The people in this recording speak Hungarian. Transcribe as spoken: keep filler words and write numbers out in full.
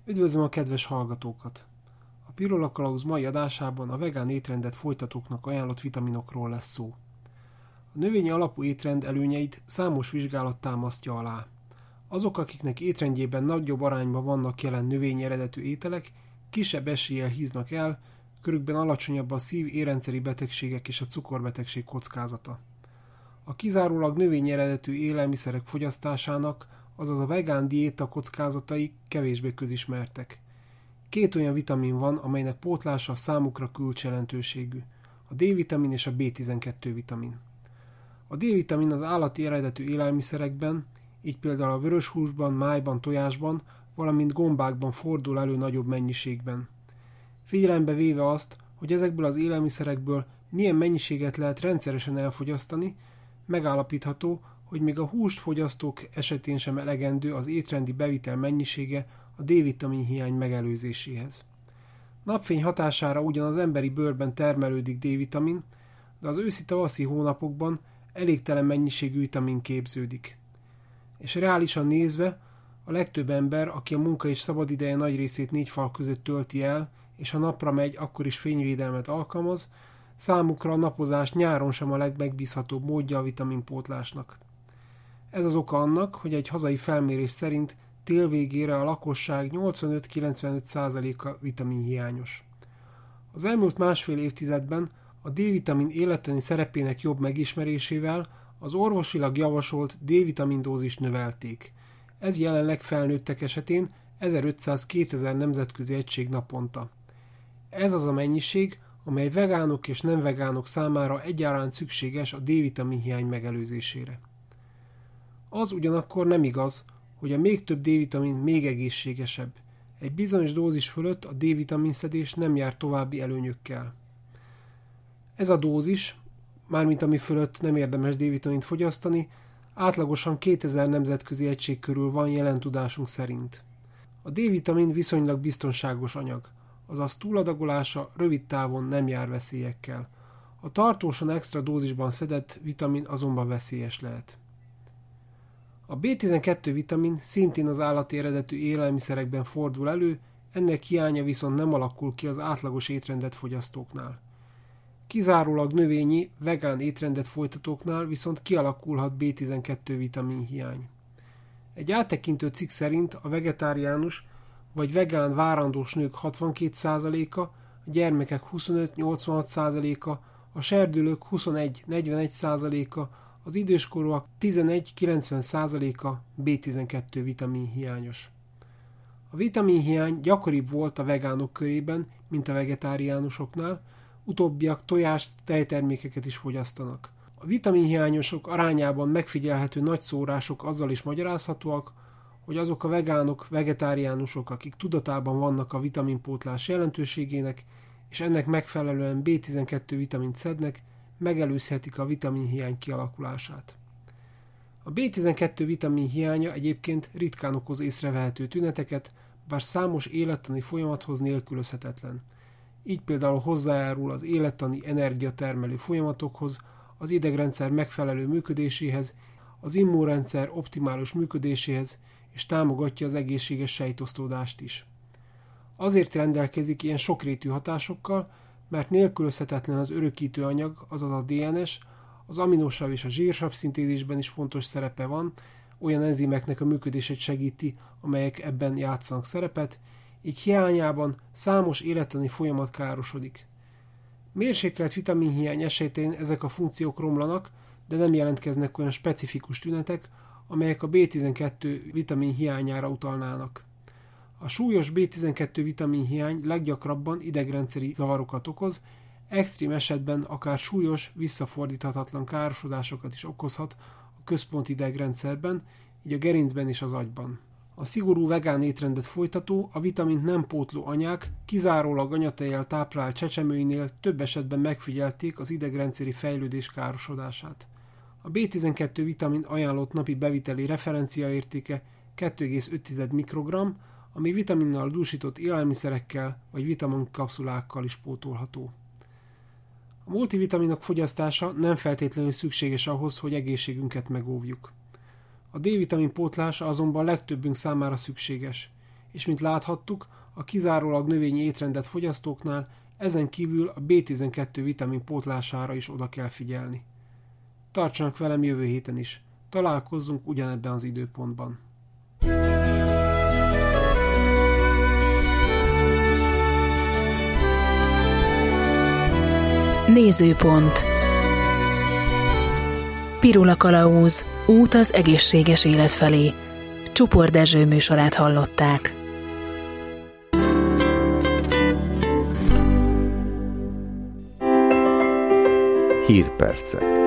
Üdvözlöm a kedves hallgatókat! A Pirula Kalauz mai adásában a vegán étrendet folytatóknak ajánlott vitaminokról lesz szó. A növényi alapú étrend előnyeit számos vizsgálat támasztja alá. Azok, akiknek étrendjében nagyobb arányban vannak jelen növényi eredetű ételek, kisebb eséllyel híznak el, körükben alacsonyabb a szív-érrendszeri betegségek és a cukorbetegség kockázata. A kizárólag növényi eredetű élelmiszerek fogyasztásának, azaz a vegán diéta kockázatai kevésbé közismertek. Két olyan vitamin van, amelynek pótlása számukra kulcsjelentőségű: a D-vitamin és a B tizenkettő vitamin. A D-vitamin az állati eredetű élelmiszerekben, így például a vöröshúsban, májban, tojásban, valamint gombákban fordul elő nagyobb mennyiségben. Figyelembe véve azt, hogy ezekből az élelmiszerekből milyen mennyiséget lehet rendszeresen elfogyasztani, megállapítható, hogy még a húst fogyasztók esetén sem elegendő az étrendi bevitel mennyisége a D-vitamin hiány megelőzéséhez. Napfény hatására ugyan az emberi bőrben termelődik D-vitamin, de az őszi-tavaszi hónapokban elégtelen mennyiségű vitamin képződik. És reálisan nézve, a legtöbb ember, aki a munka és szabadideje nagy részét négy fal között tölti el, és ha napra megy, akkor is fényvédelmet alkalmaz, számukra a napozás nyáron sem a legmegbízhatóbb módja a vitaminpótlásnak. Ez az oka annak, hogy egy hazai felmérés szerint tél végére a lakosság nyolcvanöt-kilencvenöt százaléka vitaminhiányos. Az elmúlt másfél évtizedben a D-vitamin élettani szerepének jobb megismerésével az orvosilag javasolt D-vitamin dózist növelték. Ez jelenleg felnőttek esetén ezerötszáz-kétezer nemzetközi egység naponta. Ez az a mennyiség, amely vegánok és nem vegánok számára egyaránt szükséges a D-vitamin hiány megelőzésére. Az ugyanakkor nem igaz, hogy a még több D-vitamin még egészségesebb. Egy bizonyos dózis fölött a D-vitamin szedés nem jár további előnyökkel. Ez a dózis, mármint ami fölött nem érdemes D-vitamint fogyasztani, átlagosan kétezer nemzetközi egység körül van jelen tudásunk szerint. A D-vitamin viszonylag biztonságos anyag, azaz túladagolása rövid távon nem jár veszélyekkel. A tartósan extra dózisban szedett vitamin azonban veszélyes lehet. A B tizenkettő vitamin szintén az állati eredetű élelmiszerekben fordul elő, ennek hiánya viszont nem alakul ki az átlagos étrendet fogyasztóknál. Kizárólag növényi, vegán étrendet folytatóknál viszont kialakulhat B tizenkettő vitamin hiány. Egy áttekintő cikk szerint a vegetáriánus vagy vegán várandós nők hatvankét százaléka, a gyermekek huszonöt-nyolcvanhat százaléka, a serdülők huszonegy-negyvenegy százaléka, az időskorúak tizenegy-kilencven százaléka B tizenkettő vitamin hiányos. A vitaminhiány gyakoribb volt a vegánok körében, mint a vegetáriánusoknál, utóbbiak tojást, tejtermékeket is fogyasztanak. A vitaminhiányosok arányában megfigyelhető nagy szórások azzal is magyarázhatóak, hogy azok a vegánok, vegetáriánusok, akik tudatában vannak a vitaminpótlás jelentőségének, és ennek megfelelően B tizenkettő vitamint szednek, megelőzhetik a vitaminhiány kialakulását. A B tizenkettő vitamin hiánya egyébként ritkán okoz észrevehető tüneteket, bár számos élettani folyamathoz nélkülözhetetlen. Így például hozzájárul az élettani energiatermelő folyamatokhoz, az idegrendszer megfelelő működéséhez, az immunrendszer optimális működéséhez, és támogatja az egészséges sejtosztódást is. Azért rendelkezik ilyen sokrétű hatásokkal, mert nélkülözhetetlen az örökítő anyag, azaz a dé en es, az aminosav és a zsírsav szintézisben is fontos szerepe van, olyan enzimeknek a működését segíti, amelyek ebben játszanak szerepet, így hiányában számos élettani folyamat károsodik. Mérsékelt vitaminhiány esetén ezek a funkciók romlanak, de nem jelentkeznek olyan specifikus tünetek, amelyek a B tizenkettő vitamin hiányára utalnának. A súlyos B tizenkettő vitamin hiány leggyakrabban idegrendszeri zavarokat okoz, extrém esetben akár súlyos, visszafordíthatatlan károsodásokat is okozhat a központi idegrendszerben, így a gerincben és az agyban. A szigorú vegán étrendet folytató, a vitamint nem pótló anyák kizárólag anyatejjel táplált csecsemőinél több esetben megfigyelték az idegrendszeri fejlődés károsodását. A B tizenkettő vitamin ajánlott napi beviteli referenciaértéke kettő egész öt mikrogramm, ami vitaminnal dúsított élelmiszerekkel vagy vitaminkapszulákkal is pótolható. A multivitaminok fogyasztása nem feltétlenül szükséges ahhoz, hogy egészségünket megóvjuk. A D-vitamin pótlása azonban legtöbbünk számára szükséges, és mint láthattuk, a kizárólag növényi étrendet fogyasztóknál ezen kívül a bé tizenkettő vitamin pótlására is oda kell figyelni. Tartsanak velem jövő héten is. Találkozzunk ugyanebben az időpontban. Nézőpont. Pirula Kalauz. Út az egészséges élet felé. Csupor Dezső műsorát hallották. Hírpercek.